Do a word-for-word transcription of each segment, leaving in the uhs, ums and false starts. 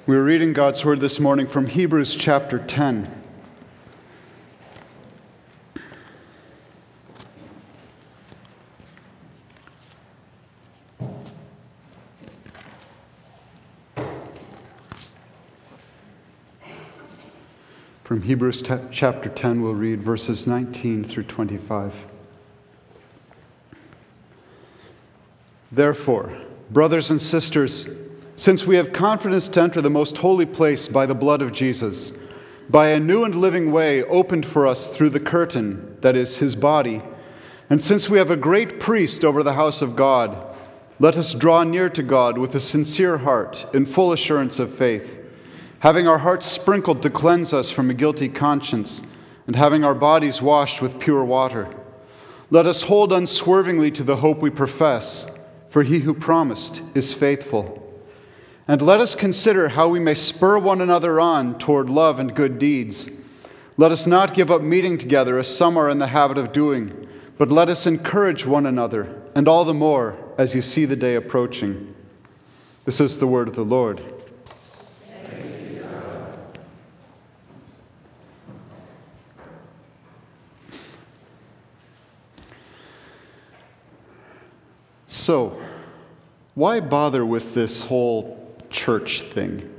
We're reading God's Word this morning from Hebrews chapter ten. From Hebrews t- chapter ten, we'll read verses nineteen through twenty-five. Therefore, brothers and sisters, since we have confidence to enter the most holy place by the blood of Jesus, by a new and living way opened for us through the curtain, that is, his body, and since we have a great priest over the house of God, let us draw near to God with a sincere heart, in full assurance of faith, having our hearts sprinkled to cleanse us from a guilty conscience, and having our bodies washed with pure water. Let us hold unswervingly to the hope we profess, for he who promised is faithful. And let us consider how we may spur one another on toward love and good deeds. Let us not give up meeting together as some are in the habit of doing, but let us encourage one another, and all the more as you see the day approaching. This is the word of the Lord. So, why bother with this whole church thing?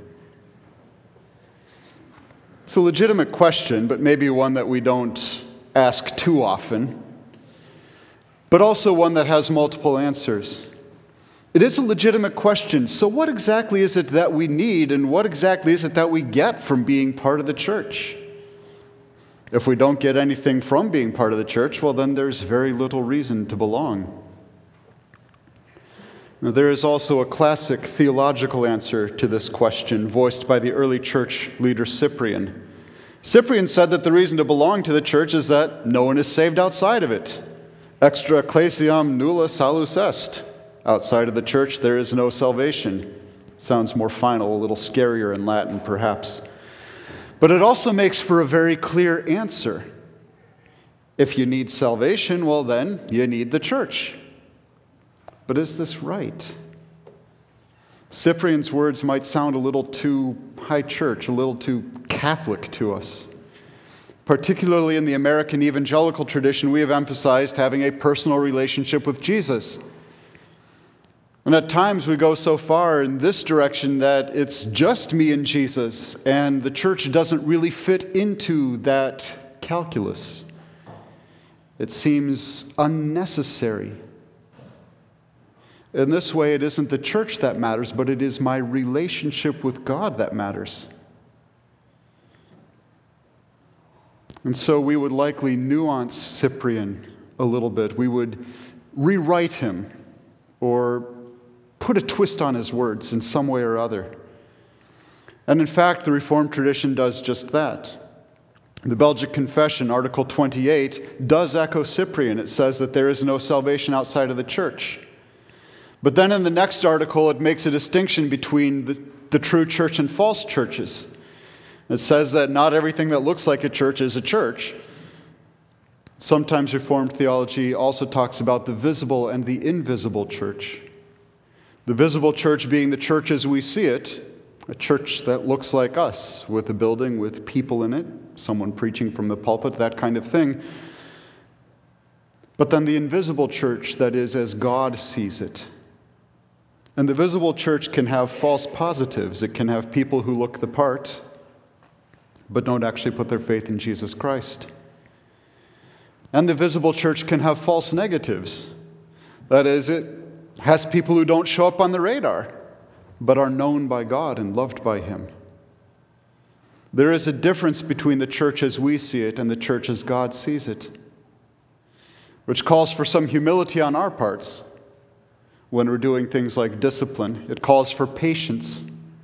It's a legitimate question, but maybe one that we don't ask too often, but also one that has multiple answers. It is a legitimate question. So what exactly is it that we need, and what exactly is it that we get from being part of the church? If we don't get anything from being part of the church, well, then there's very little reason to belong. Now, there is also a classic theological answer to this question, voiced by the early church leader Cyprian. Cyprian said that the reason to belong to the church is that no one is saved outside of it. Extra ecclesiam nulla salus est. Outside of the church, there is no salvation. Sounds more final, a little scarier in Latin, perhaps. But it also makes for a very clear answer. If you need salvation, well then, you need the church. But is this right? Cyprian's words might sound a little too high church, a little too Catholic to us. Particularly in the American evangelical tradition, we have emphasized having a personal relationship with Jesus. And at times we go so far in this direction that it's just me and Jesus, and the church doesn't really fit into that calculus. It seems unnecessary. In this way, it isn't the church that matters, but it is my relationship with God that matters. And so we would likely nuance Cyprian a little bit. We would rewrite him or put a twist on his words in some way or other. And in fact, the Reformed tradition does just that. The Belgic Confession, Article twenty-eight, does echo Cyprian. It says that there is no salvation outside of the church. But then in the next article, it makes a distinction between the, the true church and false churches. It says that not everything that looks like a church is a church. Sometimes Reformed theology also talks about the visible and the invisible church. The visible church being the church as we see it, a church that looks like us, with a building, with people in it, someone preaching from the pulpit, that kind of thing. But then the invisible church, that is as God sees it. And the visible church can have false positives. It can have people who look the part, but don't actually put their faith in Jesus Christ. And the visible church can have false negatives. That is, it has people who don't show up on the radar, but are known by God and loved by Him. There is a difference between the church as we see it and the church as God sees it, which calls for some humility on our parts. When we're doing things like discipline, it calls for patience.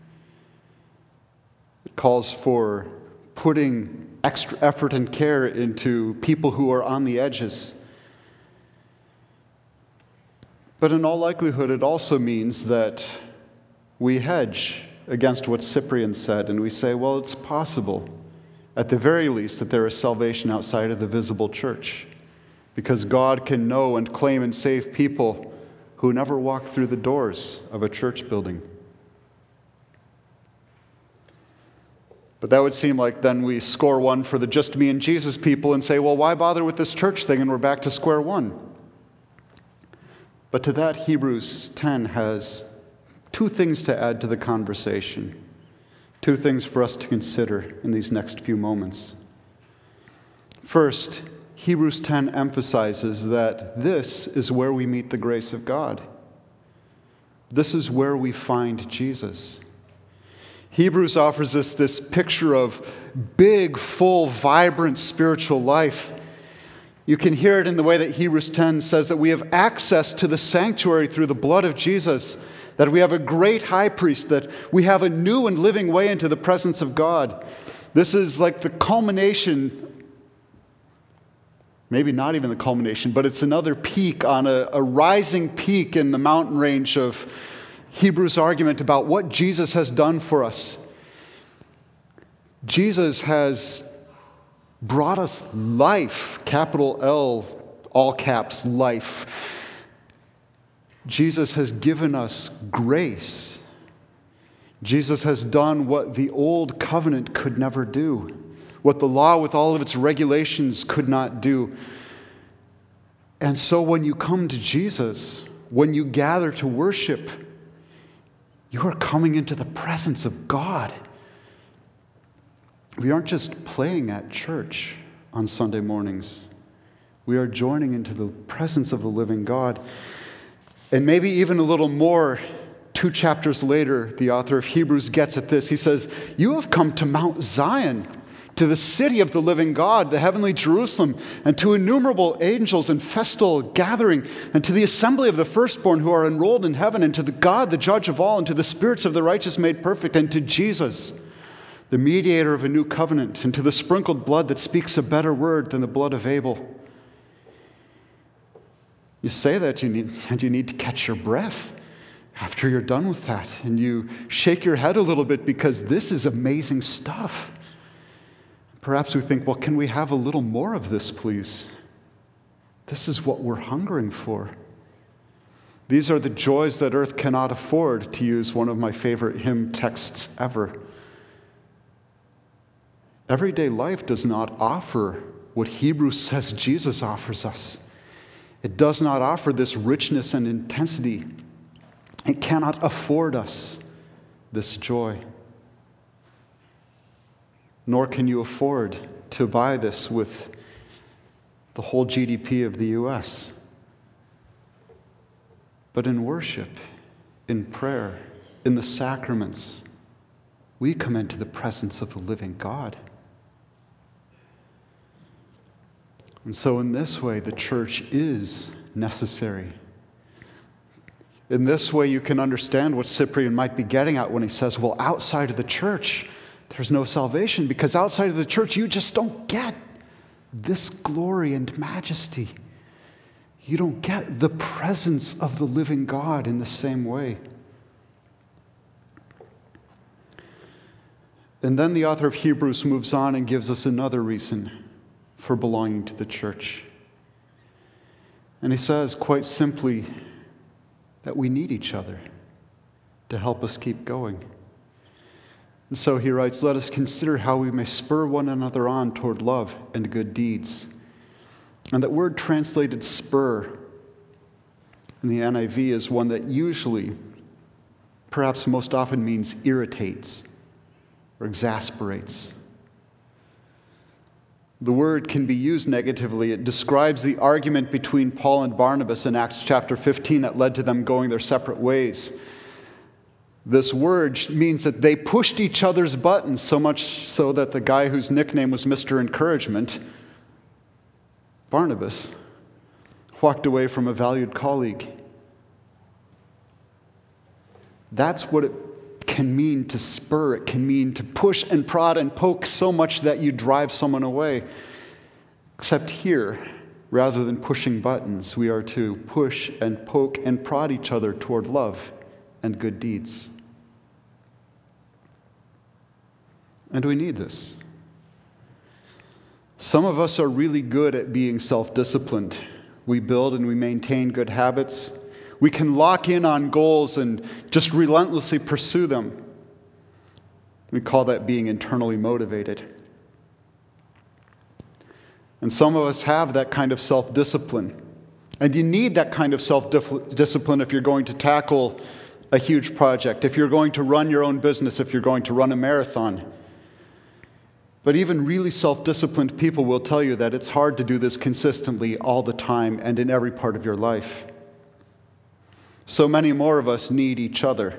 It calls for putting extra effort and care into people who are on the edges. But in all likelihood, it also means that we hedge against what Cyprian said, and we say, well, it's possible, at the very least, that there is salvation outside of the visible church, because God can know and claim and save people who never walked through the doors of a church building. But that would seem like then we score one for the just me and Jesus people and say, well, why bother with this church thing? And we're back to square one. But to that, Hebrews ten has two things to add to the conversation. Two things for us to consider in these next few moments. First, Hebrews ten emphasizes that this is where we meet the grace of God. This is where we find Jesus. Hebrews offers us this picture of big, full, vibrant spiritual life. You can hear it in the way that Hebrews ten says that we have access to the sanctuary through the blood of Jesus, that we have a great high priest, that we have a new and living way into the presence of God. This is like the culmination, maybe not even the culmination, but it's another peak on a, a rising peak in the mountain range of Hebrews' argument about what Jesus has done for us. Jesus has brought us life, capital L, all caps, life. Jesus has given us grace. Jesus has done what the old covenant could never do, what the law with all of its regulations could not do. And so when you come to Jesus, when you gather to worship, you are coming into the presence of God. We aren't just playing at church on Sunday mornings. We are joining into the presence of the living God. And maybe even a little more, two chapters later, the author of Hebrews gets at this. He says, you have come to Mount Zion, to the city of the living God, the heavenly Jerusalem, and to innumerable angels in festal gathering, and to the assembly of the firstborn who are enrolled in heaven, and to the God, the judge of all, and to the spirits of the righteous made perfect, and to Jesus, the mediator of a new covenant, and to the sprinkled blood that speaks a better word than the blood of Abel. You say that you need, and you need to catch your breath after you're done with that, and you shake your head a little bit because this is amazing stuff. Perhaps we think, well, can we have a little more of this, please? This is what we're hungering for. These are the joys that earth cannot afford, to use one of my favorite hymn texts ever. Everyday life does not offer what Hebrews says Jesus offers us. It does not offer this richness and intensity. It cannot afford us this joy. Nor can you afford to buy this with the whole G D P of the U S. But in worship, in prayer, in the sacraments, we come into the presence of the living God. And so in this way, the church is necessary. In this way, you can understand what Cyprian might be getting at when he says, well, outside of the church, there's no salvation, because outside of the church, you just don't get this glory and majesty. You don't get the presence of the living God in the same way. And then the author of Hebrews moves on and gives us another reason for belonging to the church. And he says, quite simply, that we need each other to help us keep going. And so he writes, let us consider how we may spur one another on toward love and good deeds. And that word translated spur in the N I V is one that usually, perhaps most often, means irritates or exasperates. The word can be used negatively. It describes the argument between Paul and Barnabas in Acts chapter fifteen that led to them going their separate ways. This word means that they pushed each other's buttons, so much so that the guy whose nickname was Mister Encouragement, Barnabas, walked away from a valued colleague. That's what it can mean to spur. It can mean to push and prod and poke so much that you drive someone away. Except here, rather than pushing buttons, we are to push and poke and prod each other toward love and good deeds. And we need this. Some of us are really good at being self-disciplined. We build and we maintain good habits. We can lock in on goals and just relentlessly pursue them. We call that being internally motivated. And some of us have that kind of self-discipline. And you need that kind of self-discipline if you're going to tackle a huge project, if you're going to run your own business, if you're going to run a marathon. But even really self-disciplined people will tell you that it's hard to do this consistently all the time and in every part of your life. So many more of us need each other.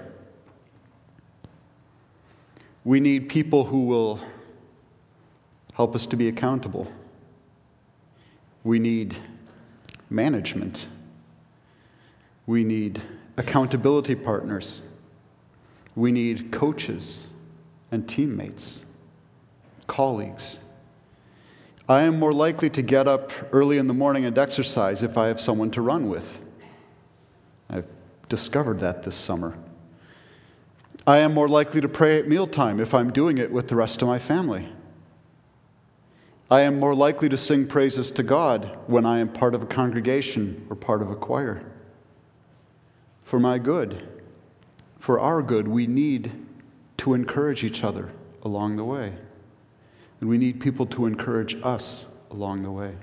We need people who will help us to be accountable. We need management. We need accountability partners. We need coaches and teammates, colleagues. I am more likely to get up early in the morning and exercise if I have someone to run with. I've discovered that this summer. I am more likely to pray at mealtime if I'm doing it with the rest of my family. I am more likely to sing praises to God when I am part of a congregation or part of a choir. For my good, for our good, we need to encourage each other along the way. And we need people to encourage us along the way.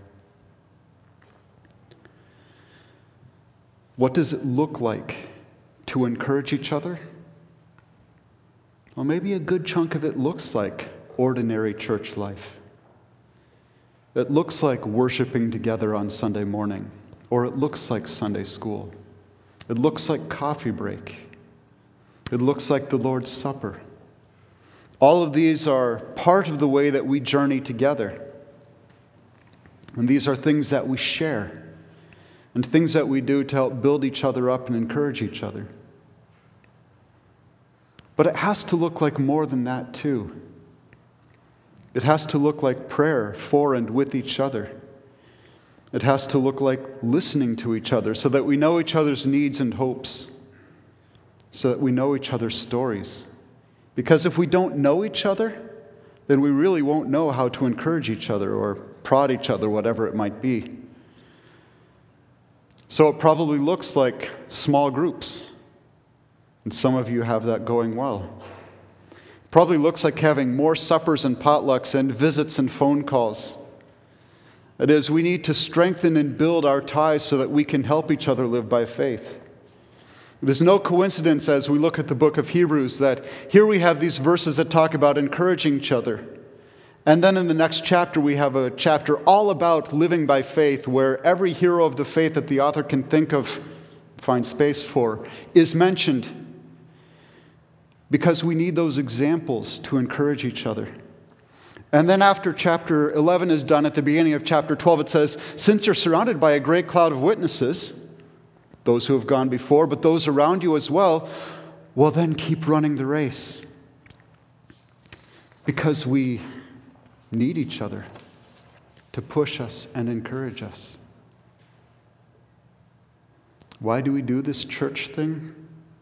What does it look like to encourage each other? Well, maybe a good chunk of it looks like ordinary church life. It looks like worshiping together on Sunday morning, or it looks like Sunday school. It looks like coffee break. It looks like the Lord's Supper. All of these are part of the way that we journey together. And these are things that we share, and things that we do to help build each other up and encourage each other. But it has to look like more than that, too. It has to look like prayer for and with each other. It has to look like listening to each other so that we know each other's needs and hopes, so that we know each other's stories. Because if we don't know each other, then we really won't know how to encourage each other or prod each other, whatever it might be. So it probably looks like small groups. And some of you have that going well. It probably looks like having more suppers and potlucks and visits and phone calls. It is, we need to strengthen and build our ties so that we can help each other live by faith. It is no coincidence as we look at the book of Hebrews that here we have these verses that talk about encouraging each other. And then in the next chapter we have a chapter all about living by faith, where every hero of the faith that the author can think of, find space for, is mentioned. Because we need those examples to encourage each other. And then after chapter eleven is done, at the beginning of chapter twelve, it says, since you're surrounded by a great cloud of witnesses, those who have gone before, but those around you as well, well then keep running the race. Because we need each other to push us and encourage us. Why do we do this church thing?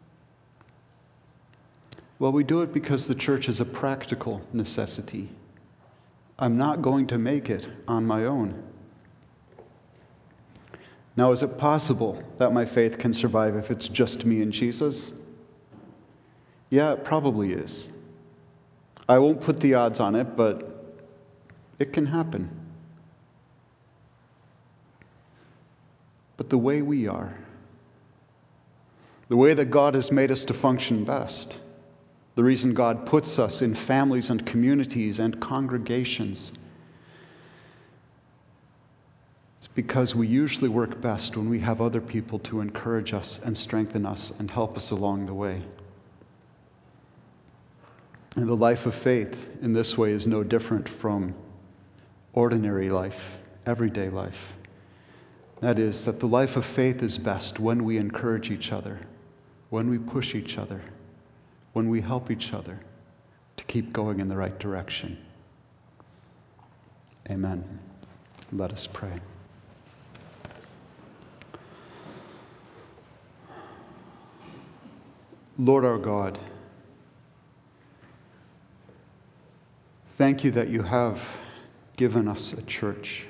Well, we do it because the church is a practical necessity. I'm not going to make it on my own. Now, is it possible that my faith can survive if it's just me and Jesus? Yeah, it probably is. I won't put the odds on it, but it can happen. But the way we are, the way that God has made us to function best, the reason God puts us in families and communities and congregations, is because we usually work best when we have other people to encourage us and strengthen us and help us along the way. And the life of faith in this way is no different from ordinary life, everyday life. That is, that the life of faith is best when we encourage each other, when we push each other, when we help each other to keep going in the right direction. Amen. Let us pray. Lord our God, thank you that you have given us a church.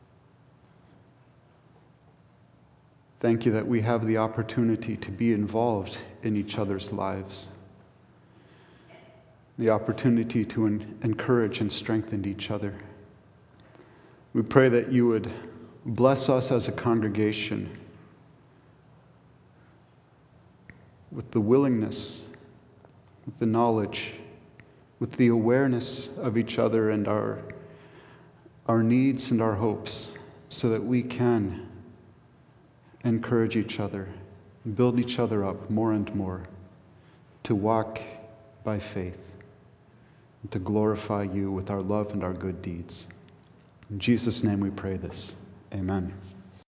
Thank you that we have the opportunity to be involved in each other's lives. the opportunity to en- encourage and strengthen each other. We pray that you would bless us as a congregation with the willingness, with the knowledge, with the awareness of each other and our, our needs and our hopes, so that we can encourage each other, build each other up more and more to walk by faith, and to glorify you with our love and our good deeds. In Jesus' name we pray this. Amen.